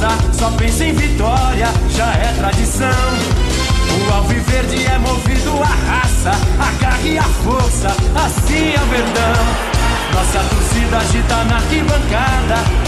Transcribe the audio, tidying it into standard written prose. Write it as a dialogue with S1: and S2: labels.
S1: massa, só pensa em vitória, já é tradição. O Alviverde é movido à raça, a garra e a força, assim é o Verdão. Nossa torcida agita na arquibancada,